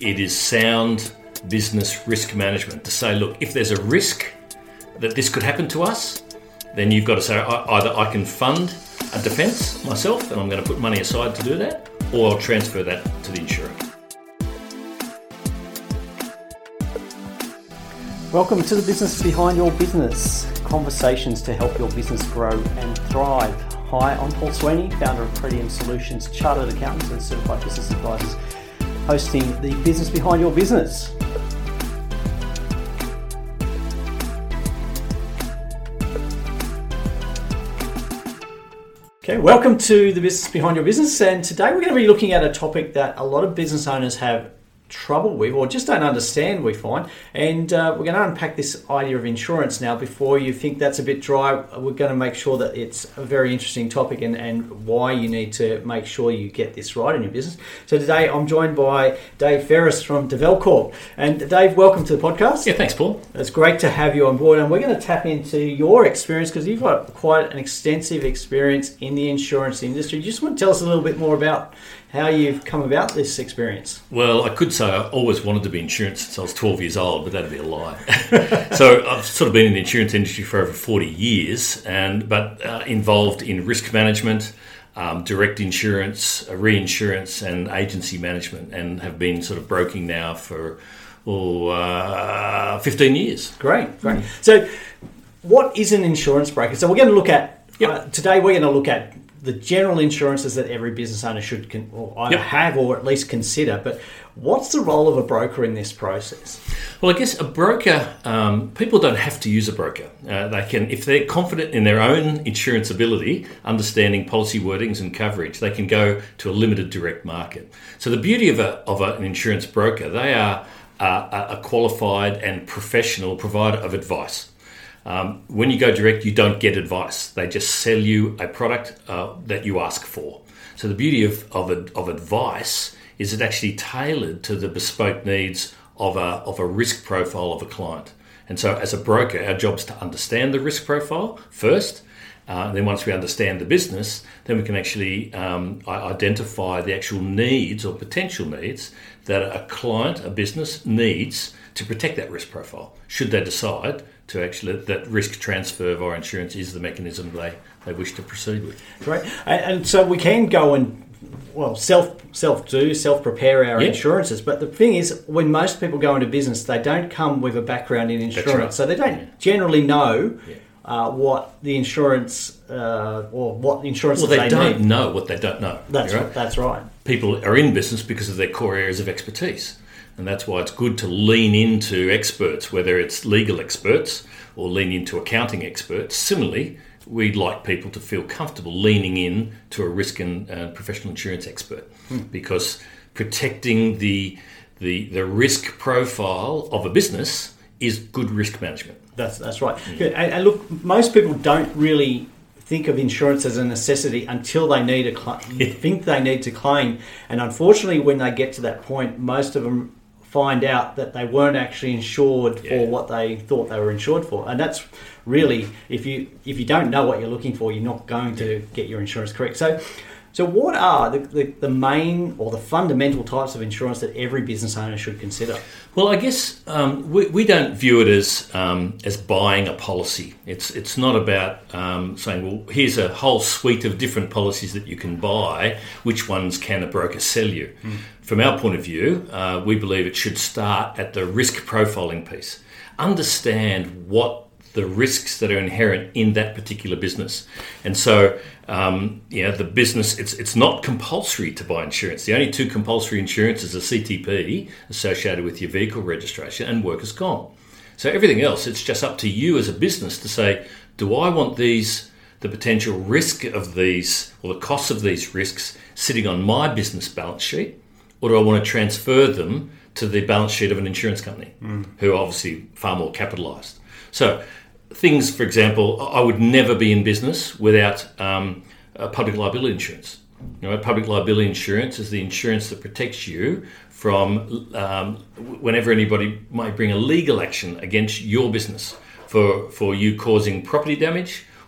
it is sound business risk management to say, look, if there's a risk that this could happen to us, then you've got to say either I can fund a defence myself and I'm going to put money aside to do that, or I'll transfer that to the insurer. Welcome to the Business Behind Your Business, conversations to help your business grow and thrive. Hi, I'm Paul Sweeney, founder of Pretium Solutions, Chartered Accountants and Certified Business Advisors, hosting the Business Behind Your Business. Okay, welcome to the Business Behind Your Business, and today we're going to be looking at a topic that a lot of business owners have trouble with or just don't understand, we find, and we're going to unpack this idea of insurance. Now, before you think that's a bit dry, we're going to make sure that it's a very interesting topic and why you need to make sure you get this right in your business. So today I'm joined by Dave Ferris from Develcorp. And Dave, welcome to the podcast. Yeah, thanks, Paul. It's great to have you on board, and we're going to tap into your experience because you've got quite an extensive experience in the insurance industry. You just want to tell us a little bit more about how you've come about this experience. Well, I could say I always wanted to be in insurance since I was 12 years old, but that'd be a lie. So I've sort of been in the insurance industry for over 40 years, but involved in risk management, direct insurance, reinsurance and agency management, and have been sort of broking now for 15 years. Great. So what is an insurance broker? So we're going to look at, today we're going to look at the general insurances that every business owner should either have or at least consider. But what's the role of a broker in this process? Well, I guess a broker, people don't have to use a broker. They can, if they're confident in their own insurance ability, understanding policy wordings and coverage, they can go to a limited direct market. So the beauty of an insurance broker, they are a qualified and professional provider of advice. When you go direct, you don't get advice. They just sell you a product that you ask for. So the beauty of advice is it actually tailored to the bespoke needs of a risk profile of a client. And so as a broker, our job is to understand the risk profile first. Then once we understand the business, then we can actually identify the actual needs or potential needs that a client, a business, needs to protect that risk profile, should they decide to actually that risk transfer via insurance is the mechanism they wish to proceed with. Right, and so we can go and self-prepare our insurances, but the thing is, when most people go into business, they don't come with a background in insurance, right. So they don't generally know what the insurance or what insurance they don't need. know what they don't know. That's right. People are in business because of their core areas of expertise. And that's why it's good to lean into experts, whether it's legal experts or lean into accounting experts. Similarly, we'd like people to feel comfortable leaning in to a risk and professional insurance expert, because protecting the risk profile of a business is good risk management. That's right. Good. And look, most people don't really think of insurance as a necessity until they need think they need to claim. And unfortunately, when they get to that point, most of them find out that they weren't actually insured for what they thought they were insured for. And that's really, if you don't know what you're looking for, you're not going to get your insurance correct. So what are the main or the fundamental types of insurance that every business owner should consider? Well, I guess we don't view it as buying a policy. It's not about saying, well, here's a whole suite of different policies that you can buy. Which ones can a broker sell you? From our point of view, we believe it should start at the risk profiling piece. Understand what the risks that are inherent in that particular business. And so, the business, it's not compulsory to buy insurance. The only two compulsory insurances are CTP, associated with your vehicle registration, and workers' comp. So everything else, it's just up to you as a business to say, do I want the potential risk of these, or the costs of these risks sitting on my business balance sheet, or do I want to transfer them to the balance sheet of an insurance company, who are obviously far more capitalised? So things, for example, I would never be in business without public liability insurance. Public liability insurance is the insurance that protects you from whenever anybody might bring a legal action against your business for you causing property damage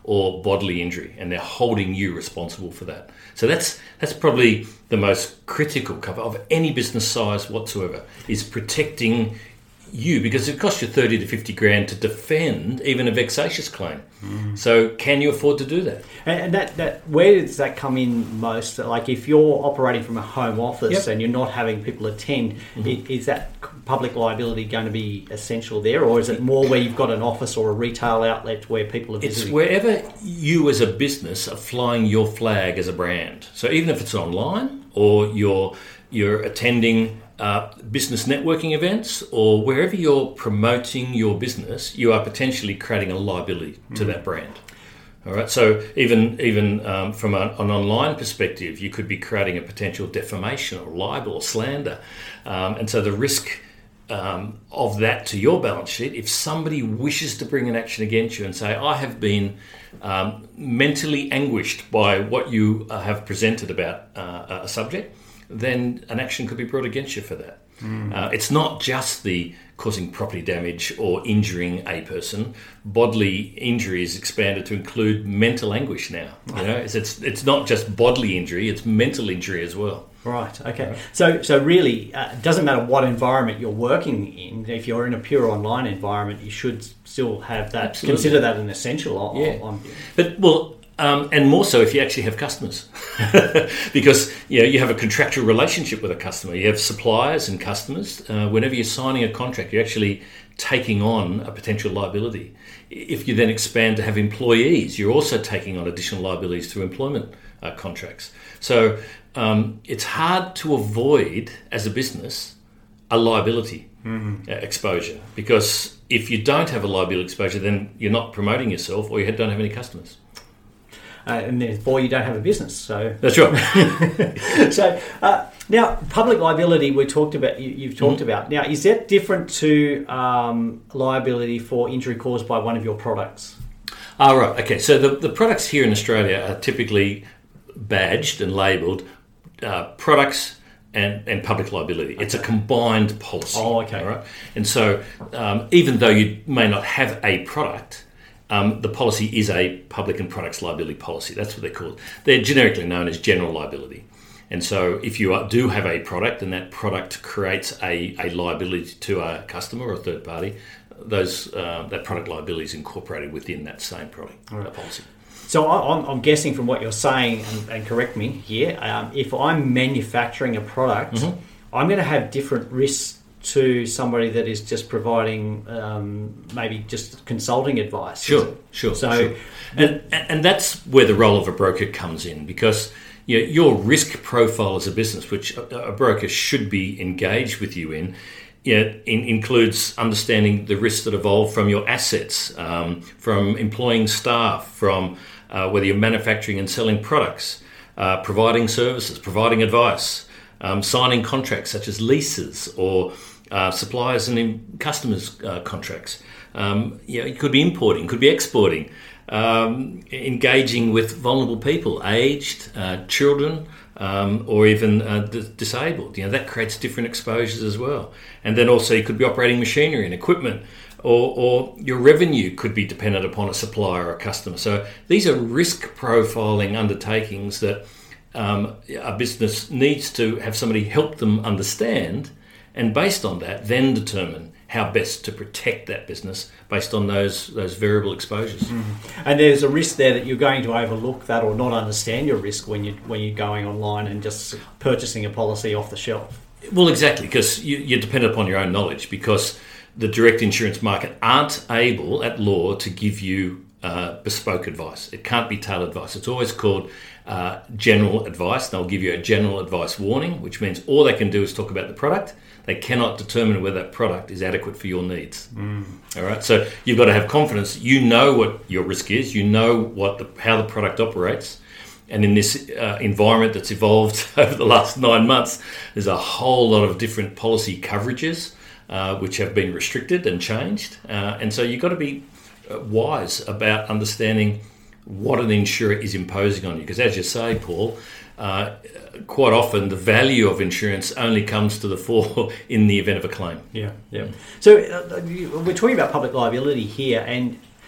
or bodily injury, and they're holding you responsible for that. So that's probably the most critical cover of any business size whatsoever, is protecting you, because it costs you 30 to 50 grand to defend even a vexatious claim. So can you afford to do that? And that where does that come in most? Like if you're operating from a home office and you're not having people attend, is that public liability going to be essential there, or is it more where you've got an office or a retail outlet where people are visiting? It's wherever you as a business are flying your flag as a brand. So even if it's online, or you're attending business networking events, or wherever you're promoting your business, you are potentially creating a liability to that brand. All right. So even from an online perspective, you could be creating a potential defamation or libel or slander, and so the risk of that to your balance sheet, if somebody wishes to bring an action against you and say, I have been mentally anguished by what you have presented about a subject, then an action could be brought against you for that. It's not just the causing property damage or injuring a person. Bodily injury is expanded to include mental anguish now. It's not just bodily injury; it's mental injury as well. Right. Okay. Right. So really, it doesn't matter what environment you're working in. If you're in a pure online environment, you should still have that. Absolutely. Consider that an essential. And more so if you actually have customers, because you have a contractual relationship with a customer. You have suppliers and customers. Whenever you're signing a contract, you're actually taking on a potential liability. If you then expand to have employees, you're also taking on additional liabilities through employment contracts. So it's hard to avoid, as a business, a liability exposure, because if you don't have a liability exposure, then you're not promoting yourself, or you don't have any customers. And therefore you don't have a business. So that's right. So now, public liability we talked about. You've talked about. Now, is that different to liability for injury caused by one of your products? Right. Okay. So the products here in Australia are typically badged and labelled products and public liability. Okay. It's a combined policy. Oh, okay. All right. And so even though you may not have a product, the policy is a public and products liability policy. That's what they're called. They're generically known as general liability. And so if you do have a product and that product creates a liability to a customer or a third party, that product liability is incorporated within that same product policy. So I'm guessing from what you're saying, and correct me here, if I'm manufacturing a product, I'm going to have different risks to somebody that is just providing maybe just consulting advice. Sure. And that's where the role of a broker comes in, because your risk profile as a business, which a broker should be engaged with you in, includes understanding the risks that evolve from your assets, from employing staff, from whether you're manufacturing and selling products, providing services, providing advice, signing contracts such as leases or suppliers and customers contracts. It could be importing, could be exporting, engaging with vulnerable people, aged, children, or even disabled. That creates different exposures as well. And then also you could be operating machinery and equipment, or your revenue could be dependent upon a supplier or a customer. So these are risk profiling undertakings that a business needs to have somebody help them understand, and based on that, then determine how best to protect that business based on those variable exposures. And there's a risk there that you're going to overlook that or not understand your risk when you're going online and just purchasing a policy off the shelf. Well, exactly, because you're dependent upon your own knowledge, because the direct insurance market aren't able at law to give you bespoke advice. It can't be tailored advice. It's always called general advice. They'll give you a general advice warning, which means all they can do is talk about the product. They cannot determine whether that product is adequate for your needs. All right, so you've got to have confidence. You know what your risk is. You know how the product operates. And in this environment that's evolved over the last 9 months, there's a whole lot of different policy coverages which have been restricted and changed. And so you've got to be wise about understanding what an insurer is imposing on you. Because as you say, Paul, quite often the value of insurance only comes to the fore in the event of a claim. Yeah. So we're talking about public liability here, and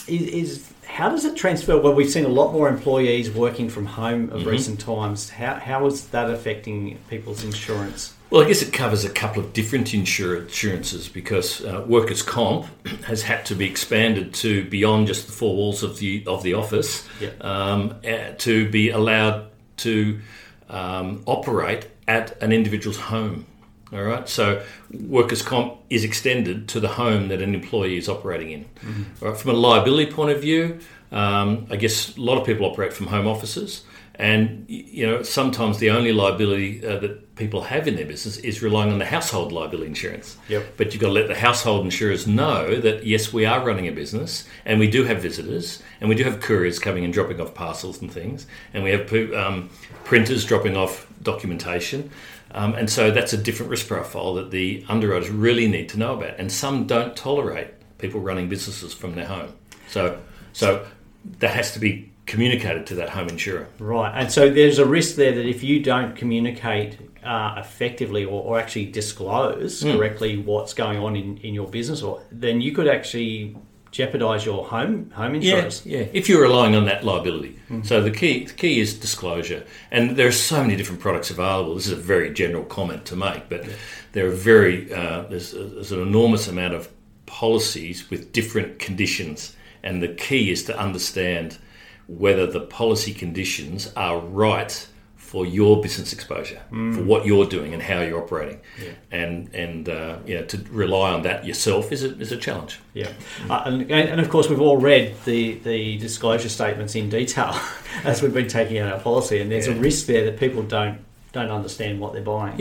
is how does it transfer? Well, we've seen a lot more employees working from home of recent times. How is that affecting people's insurance? Well, I guess it covers a couple of different insurances because workers' comp has had to be expanded to beyond just the four walls of the office to be allowed to operate at an individual's home. All right, so workers' comp is extended to the home that an employee is operating in. All right, from a liability point of view, I guess a lot of people operate from home offices, and sometimes the only liability that people have in their business is relying on the household liability insurance. But you've got to let the household insurers know that yes, we are running a business, and we do have visitors, and we do have couriers coming and dropping off parcels and things, and we have printers dropping off documentation. And so that's a different risk profile that the underwriters really need to know about. And some don't tolerate people running businesses from their home. So that has to be communicated to that home insurer. Right. And so there's a risk there that if you don't communicate effectively or actually disclose correctly what's going on in your business, then you could actually jeopardise your home insurance. Yeah. If you're relying on that liability. So the key is disclosure. And there are so many different products available. This is a very general comment to make, but there are there's an enormous amount of policies with different conditions. And the key is to understand whether the policy conditions are right for your business exposure, for what you're doing and how you're operating, and to rely on that yourself is a challenge. And of course we've all read the disclosure statements in detail as we've been taking out our policy, and there's a risk there that people don't understand what they're buying.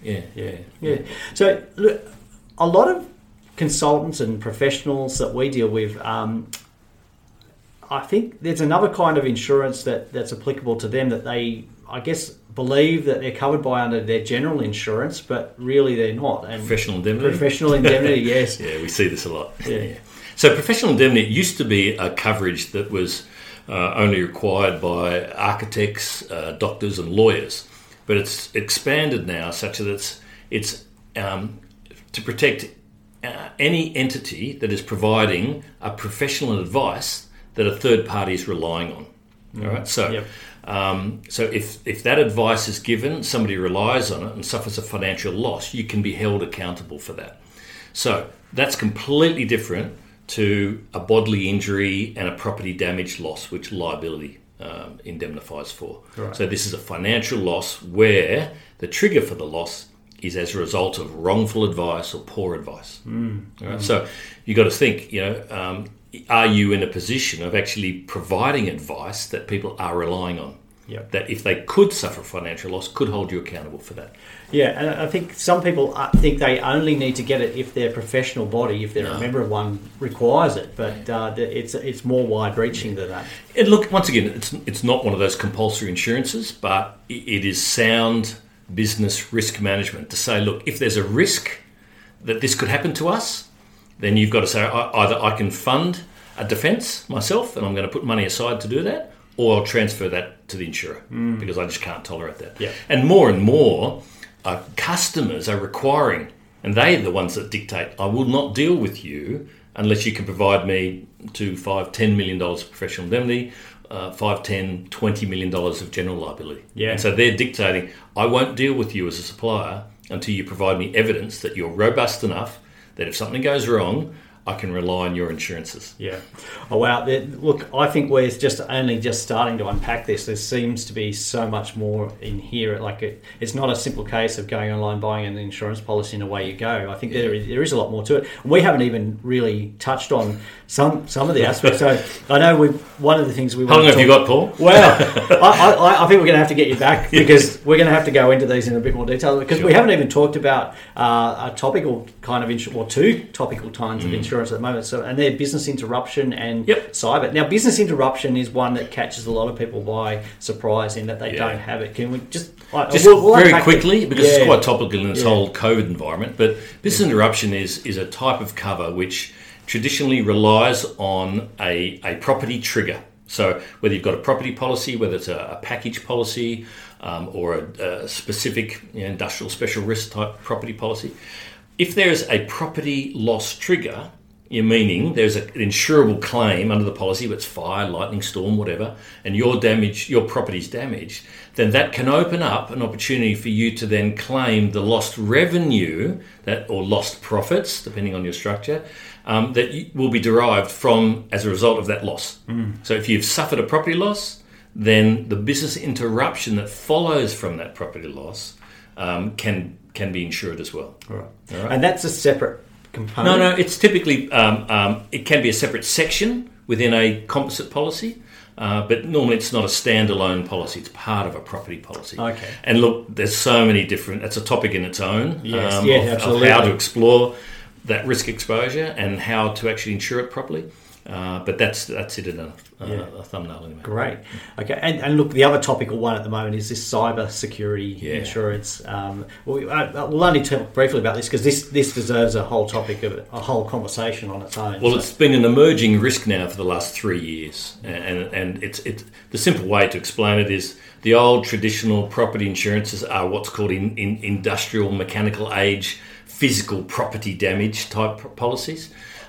So look, a lot of consultants and professionals that we deal with. I think there's another kind of insurance that's applicable to them that they, I guess, believe that they're covered by under their general insurance, but really they're not. And professional indemnity? Professional indemnity, yes. Yeah, we see this a lot. So professional indemnity used to be a coverage that was only required by architects, doctors and lawyers, but it's expanded now such that it's to protect any entity that is providing a professional advice that a third party is relying on. All right, so if that advice is given, somebody relies on it and suffers a financial loss, you can be held accountable for that. So that's completely different to a bodily injury and a property damage loss, which liability indemnifies for. Right. So this is a financial loss where the trigger for the loss is as a result of wrongful advice or poor advice. All right, so you've got to think, are you in a position of actually providing advice that people are relying on? That if they could suffer financial loss, could hold you accountable for that. And I think some people think they only need to get it if their professional body, if they're a member of one, requires it. But it's more wide-reaching than that. And look, once again, it's not one of those compulsory insurances, but it is sound business risk management to say, look, if there's a risk that this could happen to us, then you've got to say either I can fund a defence myself and I'm going to put money aside to do that, or I'll transfer that to the insurer because I just can't tolerate that. And more customers are requiring, and they're the ones that dictate, I will not deal with you unless you can provide me to $5-10 million of professional indemnity, $5-10, $20 million of general liability. And so they're dictating, I won't deal with you as a supplier until you provide me evidence that you're robust enough that if something goes wrong, I can rely on your insurances. Oh, wow. Look, I think we're only just starting to unpack this. There seems to be so much more in here. It's not a simple case of going online, buying an insurance policy and away you go. I think there is a lot more to it. We haven't even really touched on some of the aspects. So I know one of the things we want to How long have you got, Paul? Well, I think we're going to have to get you back because we're going to have to go into these in a bit more detail because we haven't even talked about a topical kind of or two topical kinds of insurance at the moment. So, and they're business interruption and cyber. Now, business interruption is one that catches a lot of people by surprise in that they don't have it. Can we just we'll very quickly, because it's quite topical in this whole COVID environment, but business interruption is a type of cover which traditionally relies on a property trigger. So whether you've got a property policy, whether it's a package policy or a specific industrial special risk type property policy, if there's a property loss trigger, meaning there's an insurable claim under the policy, whether it's fire, lightning, storm, whatever, and your property's damaged, then that can open up an opportunity for you to then claim the lost revenue or lost profits, depending on your structure, that will be derived from as a result of that loss. So if you've suffered a property loss, then the business interruption that follows from that property loss can be insured as well. All right. And that's a separate component? No, it's typically, it can be a separate section within a composite policy, but normally it's not a standalone policy, it's part of a property policy. Okay. And look, there's so many different, that's a topic in its own, absolutely. of how to explore that risk exposure and how to actually insure it properly. But that's it in a thumbnail anyway. Great. Okay, and look, the other topical one at the moment is this cyber security insurance. We'll only talk briefly about this because this deserves a whole topic of a whole conversation on its own. Well, it's been an emerging risk now for the last 3 years, and it's the simple way to explain it is the old traditional property insurances are what's called in industrial mechanical age physical property damage type policies.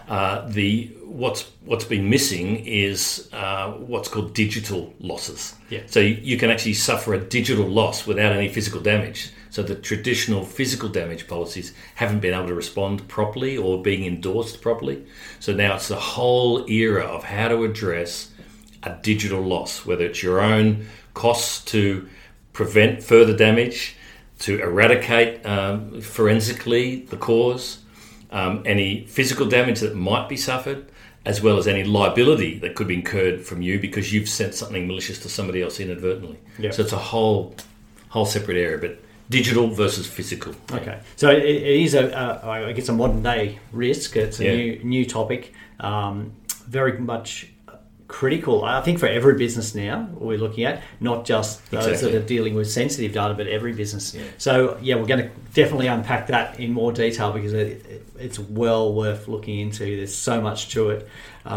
What's been missing is what's called digital losses. Yeah. So you can actually suffer a digital loss without any physical damage. So the traditional physical damage policies haven't been able to respond properly or being endorsed properly. So now it's the whole era of how to address a digital loss, whether it's your own costs to prevent further damage, to eradicate forensically the cause, any physical damage that might be suffered, as well as any liability that could be incurred from you because you've sent something malicious to somebody else inadvertently. Yep. So it's a whole separate area, but digital versus physical. Okay, so it is I guess a modern day risk. It's a new topic, very much critical, I think, for every business now we're looking at, not just those that are dealing with sensitive data, but every business. Yeah. So we're going to definitely unpack that in more detail because it's well worth looking into. There's so much to it.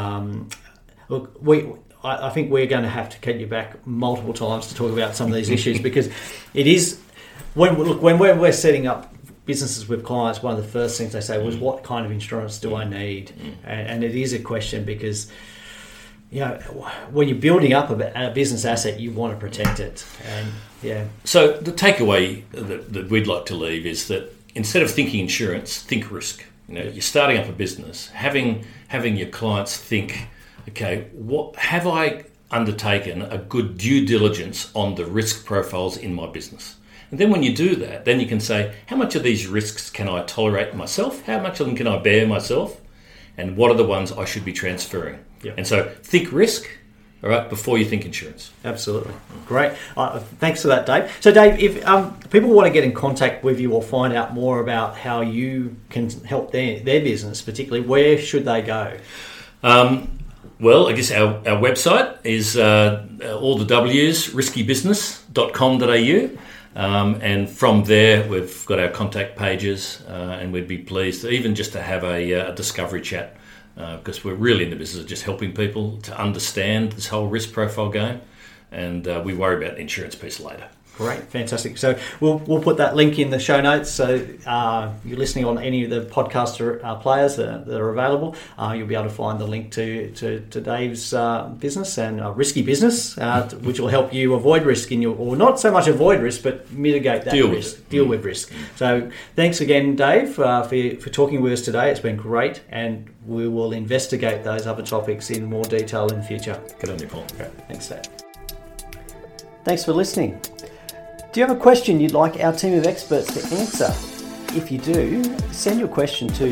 Look, I think we're going to have to get you back multiple times to talk about some of these issues because it is when we're setting up businesses with clients, one of the first things they say was, what kind of insurance do I need? And it is a question because when you're building up a business asset, you want to protect it. And So the takeaway that we'd like to leave is that instead of thinking insurance, think risk. You're starting up a business, having your clients think, okay, what have I undertaken a good due diligence on the risk profiles in my business? And then when you do that, then you can say, how much of these risks can I tolerate myself? How much of them can I bear myself? And what are the ones I should be transferring? Yep. And so think risk, all right, before you think insurance. Absolutely. Great. Thanks for that, Dave. So, Dave, if people want to get in contact with you or find out more about how you can help their business, particularly, where should they go? Well, I guess our website is all the W's, riskybusiness.com.au. And from there, we've got our contact pages, and we'd be pleased even just to have a discovery chat, because we're really in the business of just helping people to understand this whole risk profile game, and we worry about the insurance piece later. Great, fantastic. So we'll put that link in the show notes. So you're listening on any of the podcast players that are available, you'll be able to find the link to Dave's business and Risky Business, which will help you avoid risk or not so much avoid risk, but mitigate that risk, deal with risk. So thanks again, Dave, for talking with us today. It's been great, and we will investigate those other topics in more detail in the future. Good on you, Paul. Okay. Thanks, Dave. Thanks for listening. Do you have a question you'd like our team of experts to answer? If you do, send your question to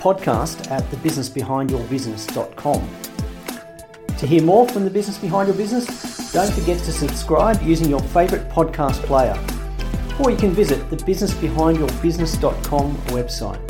podcast@thebusinessbehindyourbusiness.com. To hear more from The Business Behind Your Business, don't forget to subscribe using your favourite podcast player. Or you can visit the businessbehindyourbusiness.com website.